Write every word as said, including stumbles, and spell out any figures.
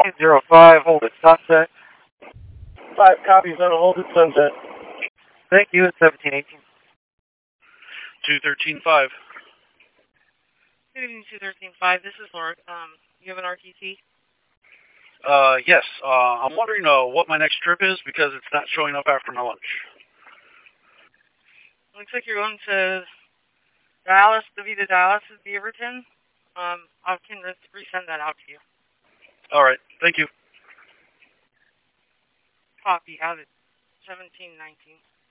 seventeen zero five, hold at Sunset. Five copies on a hold at Sunset. Thank you, it's seventeen eighteen. two thirteen five. Good evening, two thirteen five. This is Laura. Um, you have an R T C? Uh, yes. Uh, I'm wondering uh, what my next trip is because it's not showing up after my lunch. Looks like you're going to Dallas, the Vita Dallas is Beaverton. Um, I can resend that out to you. All right. Thank you. Copy out at seventeen nineteen.